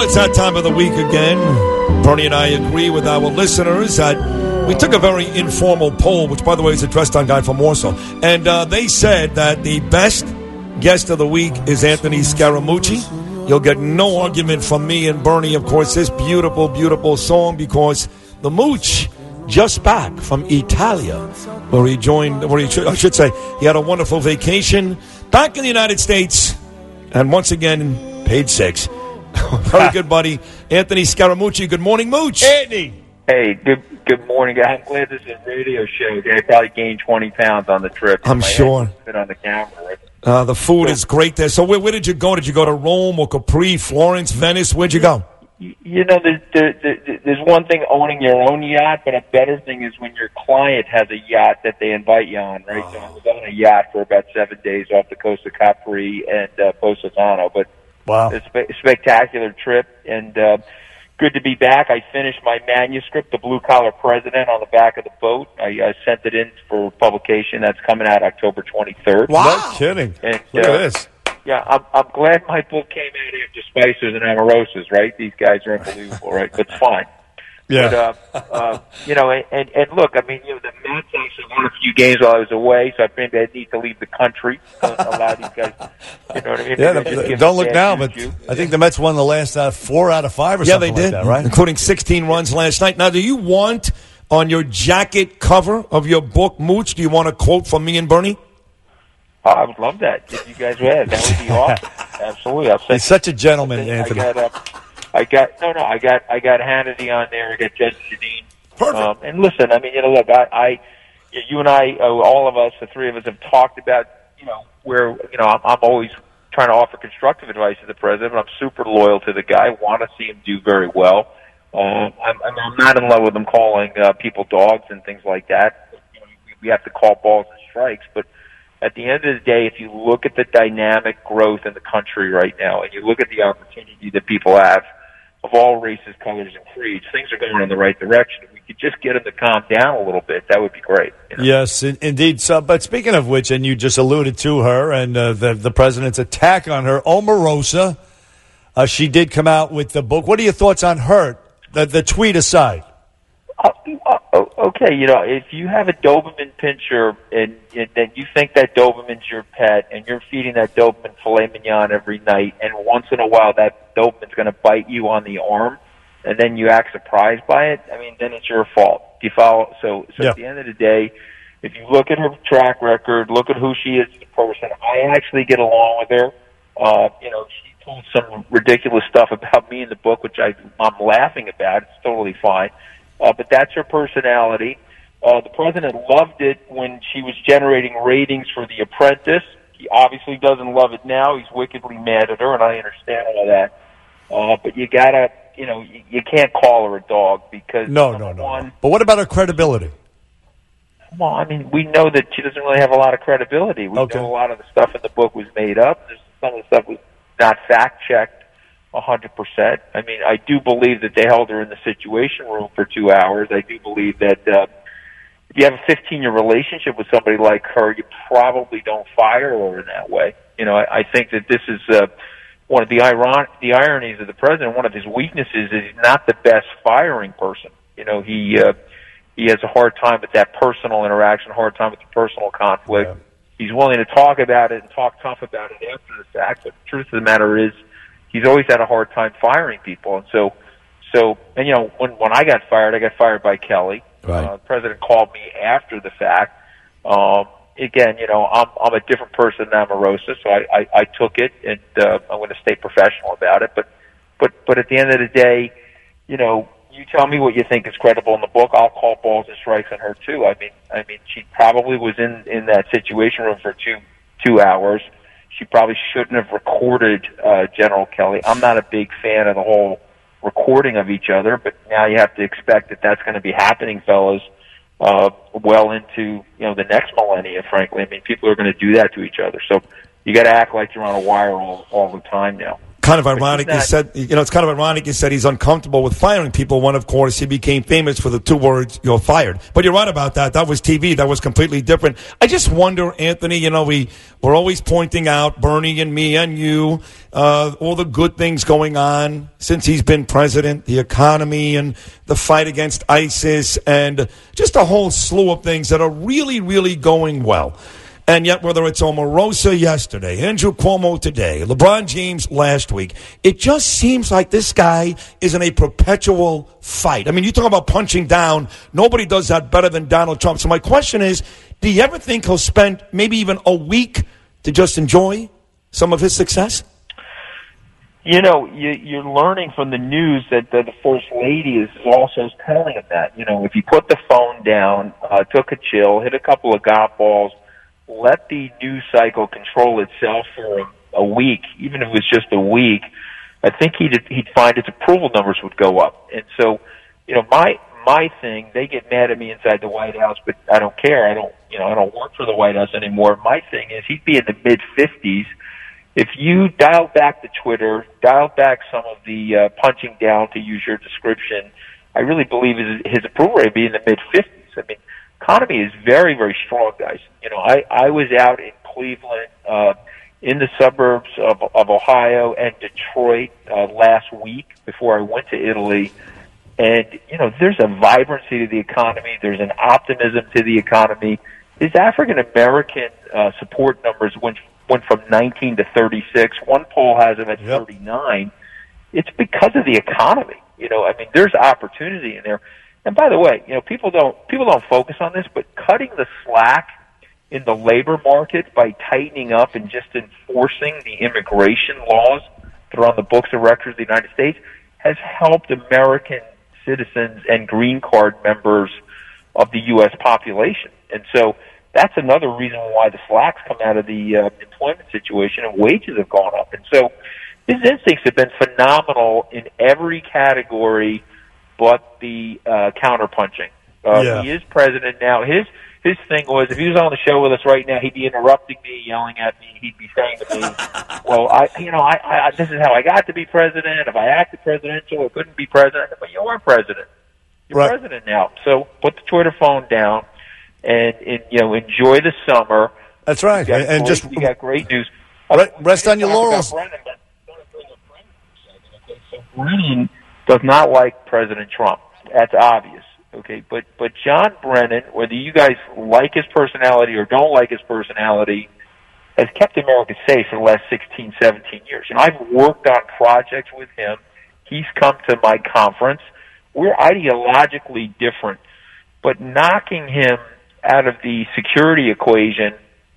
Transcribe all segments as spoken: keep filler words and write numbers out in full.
it's that time of the week again. Bernie and I agree with our listeners that we took a very informal poll, which, by the way, is addressed on Guy from Warsaw. And uh, they said that the best guest of the week is Anthony Scaramucci. You'll get no argument from me and Bernie, of course, this beautiful, beautiful song, because the Mooch just back from Italia, where he joined, where he should, I should say, he had a wonderful vacation back in the United States, and once again, paid six. Very good, buddy. Anthony Scaramucci. Good morning, Mooch. Andy. Hey, good good morning, guys. I'm glad this is a radio show. I probably gained twenty pounds on the trip. I'm sure. Fit on the camera. Right? Uh, the food is great there. So where, where did you go? Did you go to Rome or Capri, Florence, Venice? Where'd you go? You, you know, there's, there, there, there's one thing owning your own yacht, but a better thing is when your client has a yacht that they invite you on, right? Oh. So I was on a yacht for about seven days off the coast of Capri and uh, Positano, but wow, it's a spectacular trip, and uh, good to be back. I finished my manuscript, The Blue Collar President, on the back of the boat. I uh, sent it in for publication. That's coming out October twenty-third. Wow. No kidding. And, Look uh, at this. Yeah, I'm, I'm glad my book came out after Spicers and Amorosas, right? These guys are unbelievable, right? But it's fine. Yeah. But, uh, uh, you know, and, and look, I mean, you know, the Mets actually won a few games while I was away, so I think I need to leave the country. Uh, allow these guys, you know what I mean? Yeah, the, the, don't look now, but you. I think the Mets won the last uh, four out of five or yeah, something they did, like that, right? Including sixteen runs last night. Now, do you want on your jacket cover of your book, Mooch, do you want a quote from me and Bernie? Oh, I would love that. If you guys would, that would be awesome. Absolutely. I'll He's such a gentleman, Anthony. I got, uh, I got no, no. I got, I got Hannity on there. I got Judge Jeanine. Perfect. Um, and listen, I mean, you know, look, I, I you and I, uh, all of us, the three of us, have talked about, you know, where, you know, I'm, I'm always trying to offer constructive advice to the president. But I'm super loyal to the guy. Want to see him do very well. Um, I'm, I'm not in love with him calling uh, people dogs and things like that. You know, we have to call balls and strikes, but at the end of the day, if you look at the dynamic growth in the country right now, and you look at the opportunity that people have of all races, colors, and creeds, things are going in the right direction. If we could just get them to calm down a little bit, that would be great. You know? Yes, in, indeed. So, but speaking of which, and you just alluded to her and uh, the, the president's attack on her, Omarosa, uh, she did come out with the book. What are your thoughts on her, the, the tweet aside? Uh, uh, okay, you know, if you have a Doberman pinscher and, and then you think that Doberman's your pet and you're feeding that Doberman filet mignon every night, and once in a while that Doberman's going to bite you on the arm, and then you act surprised by it, I mean, then it's your fault. Do you follow? So, so yeah. At the end of the day, if you look at her track record, look at who she is as a person, I actually get along with her. Uh, you know, she told some ridiculous stuff about me in the book, which I, I'm laughing about. It's totally fine. Uh, but that's her personality. Uh, the president loved it when she was generating ratings for The Apprentice. He obviously doesn't love it now. He's wickedly mad at her, and I understand all that. Uh, but you gotta, you know, you, you can't call her a dog because no, no, no. One, but what about her credibility? Well, I mean, we know that she doesn't really have a lot of credibility. We okay. know a lot of the stuff in the book was made up. There's, some of the stuff was not fact checked. A hundred percent. I mean, I do believe that they held her in the Situation Room for two hours. I do believe that uh, if you have a fifteen-year relationship with somebody like her, you probably don't fire her in that way. You know, I, I think that this is uh, one of the iron the ironies of the president. One of his weaknesses is he's not the best firing person. You know, he uh, he has a hard time with that personal interaction, a hard time with the personal conflict. Yeah. He's willing to talk about it and talk tough about it after the fact. But the truth of the matter is, he's always had a hard time firing people. And so, so, and you know, when, when I got fired, I got fired by Kelly. Right. Uh, the president called me after the fact. Um, again, you know, I'm, I'm a different person than Omarosa, so I, I, I took it, and, uh, I'm going to stay professional about it. But, but, but at the end of the day, you know, you tell me what you think is credible in the book. I'll call balls and strikes on her too. I mean, I mean, she probably was in, in that Situation Room for two, two hours. She probably shouldn't have recorded uh, General Kelly. I'm not a big fan of the whole recording of each other, but now you have to expect that that's going to be happening, fellas, uh, well into you know the next millennia. Frankly, I mean, people are going to do that to each other. So you got to act like you're on a wire all, all the time now. kind of ironic. not, he said, you know, it's kind of ironic. He said he's uncomfortable with firing people. When, of course, he became famous for the two words, "you're fired." But you're right about that. That was T V. That was completely different. I just wonder, Anthony, you know, we, we're always pointing out, Bernie and me and you, uh, all the good things going on since he's been president, the economy and the fight against ISIS and just a whole slew of things that are really, really going well. And yet, whether it's Omarosa yesterday, Andrew Cuomo today, LeBron James last week, it just seems like this guy is in a perpetual fight. I mean, you talk about punching down. Nobody does that better than Donald Trump. So my question is, do you ever think he'll spend maybe even a week to just enjoy some of his success? You know, you, you're learning from the news that the, the First Lady is also telling him that. You know, if you put the phone down, uh, took a chill, hit a couple of golf balls, let the news cycle control itself for a, a week, even if it was just a week, I think he'd he'd find his approval numbers would go up. And so, you know, my my thing, they get mad at me inside the White House, but I don't care. I don't, you know, I don't work for the White House anymore. My thing is he'd be in the mid fifties. If you dial back the Twitter, dial back some of the uh, punching down, to use your description, I really believe his, his approval rate would be in the mid fifties. I mean, economy is very, very strong, guys. You know, I, I was out in Cleveland, uh, in the suburbs of, of Ohio and Detroit uh, last week before I went to Italy. And, you know, there's a vibrancy to the economy. There's an optimism to the economy. His African-American uh, support numbers went went from nineteen to thirty-six. One poll has him at yep. thirty-nine. It's because of the economy. You know, I mean, there's opportunity in there. And by the way, you know, people don't people don't focus on this, but cutting the slack in the labor market by tightening up and just enforcing the immigration laws that are on the books of records of the United States has helped American citizens and green card members of the U S population. And so that's another reason why the slack's come out of the uh, employment situation and wages have gone up. And so his instincts have been phenomenal in every category but the uh, counterpunching. Uh, yeah. He is president now. His his thing was, if he was on the show with us right now, he'd be interrupting me, yelling at me. He'd be saying to me, "Well, I, you know, I, I this is how I got to be president. If I acted presidential, I couldn't be president." But you are president. You're right. president now. So put the Twitter phone down and, and you know enjoy the summer. That's right. And, and great, just you got great news. Rest, rest on your laurels. Brennan, so Brennan does not like President Trump. That's obvious, okay? But but John Brennan, whether you guys like his personality or don't like his personality, has kept America safe for the last sixteen, seventeen years. You know, I've worked on projects with him. He's come to my conference. We're ideologically different, but knocking him out of the security equation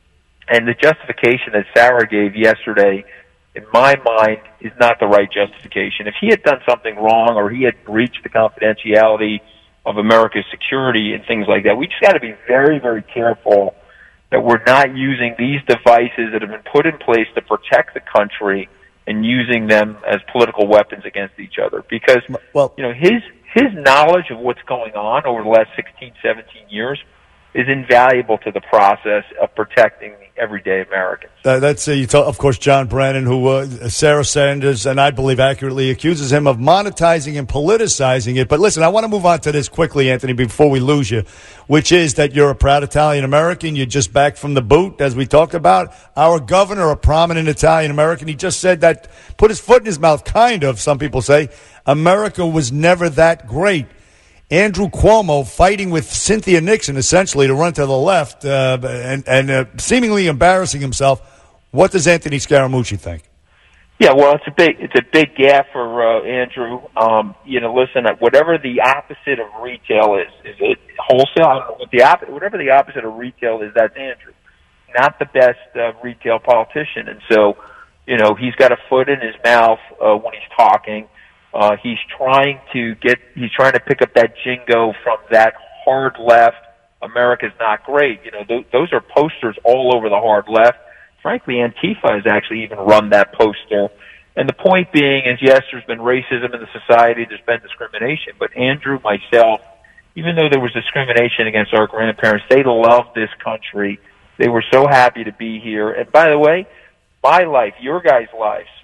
and the justification that Sarah gave yesterday, in my mind, is not the right justification. If he had done something wrong or he had breached the confidentiality of America's security and things like that, we just got to be very, very careful that we're not using these devices that have been put in place to protect the country and using them as political weapons against each other. Because, well, you know, his his knowledge of what's going on over the last sixteen, seventeen years is invaluable to the process of protecting the everyday Americans. Uh, that's, uh, you talk, of course, John Brennan, who uh, Sarah Sanders, and I believe accurately, accuses him of monetizing and politicizing it. But listen, I want to move on to this quickly, Anthony, before we lose you, which is that you're a proud Italian-American. You're just back from the boot, as we talked about. Our governor, a prominent Italian-American, he just said that, put his foot in his mouth, kind of, some people say, America was never that great. Andrew Cuomo fighting with Cynthia Nixon, essentially, to run to the left uh, and, and uh, seemingly embarrassing himself. What does Anthony Scaramucci think? Yeah, well, it's a big it's a big gaffe for uh, Andrew. Um, you know, listen, whatever the opposite of retail is, is it wholesale? I don't know what the op- whatever the opposite of retail is, that's Andrew. Not the best uh, retail politician, and so you know he's got a foot in his mouth uh, when he's talking. Uh, he's trying to get, he's trying to pick up that jingo from that hard left. America's not great. You know, th- those are posters all over the hard left. Frankly, Antifa has actually even run that poster. And the point being is, yes, there's been racism in the society, there's been discrimination, but Andrew, myself, even though there was discrimination against our grandparents, they loved this country. They were so happy to be here. And by the way, my life, your guys' lives,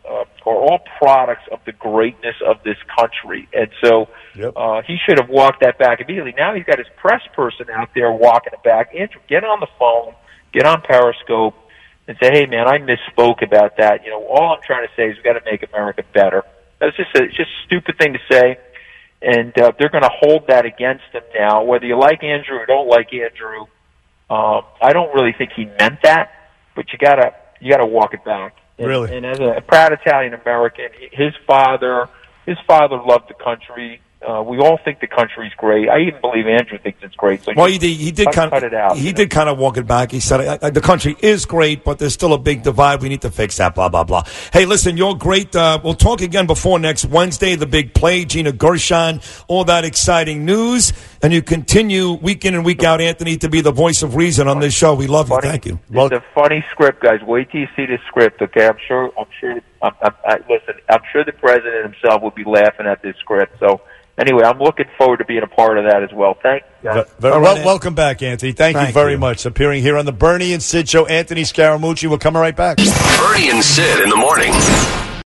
uh, are all products of the greatness of this country. And so yep. uh, he should have walked that back immediately. Now he's got his press person out there walking it back. Andrew, get on the phone, get on Periscope, and say, hey, man, I misspoke about that. You know, all I'm trying to say is we've got to make America better. That's just a, it's just a stupid thing to say. And uh, they're going to hold that against him now, whether you like Andrew or don't like Andrew. Um, I don't really think he meant that, but you gotta you gotta walk it back. And, really, and as a proud Italian American, his father his father loved the country. Uh, we all think the country's great. I even believe Andrew thinks it's great. So well, he did. He did cut, kind cut of. It out, he you know? did kind of walk it back. He said uh, the country is great, but there's still a big divide. We need to fix that. Blah blah blah. Hey, listen, you're great. Uh, we'll talk again before next Wednesday. The big play, Gina Gershon, all that exciting news, and you continue week in and week out, Anthony, to be the voice of reason on this show. We love funny, you. Thank you. It's a funny script, guys. Wait till you see the script. Okay, I'm sure. I'm sure. I'm, I'm, I, listen, I'm sure the president himself will be laughing at this script. So. Anyway, I'm looking forward to being a part of that as well. Thank you. Very, very, well, welcome back, Anthony. Thank, Thank you very you. much. Appearing here on the Bernie and Sid Show, Anthony Scaramucci. We're coming right back. Bernie and Sid in the morning.